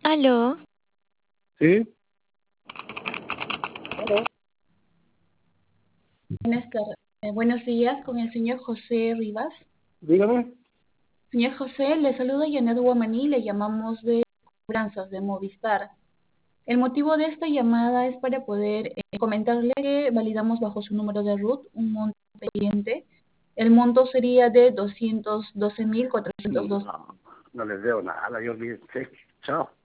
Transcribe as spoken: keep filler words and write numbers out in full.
Aló, Sí, Aló. Buenas tar- eh, buenos días con el señor José Rivas. Dígame. Señor José, le saluda Janet Guamaní, le llamamos de cobranzas de Movistar. El motivo de esta llamada es para poder eh, comentarle que validamos bajo su número de RUT un monto pendiente. El monto sería de doscientos doce mil cuatrocientos dos. No, no les veo nada, yo vi, sí, chao.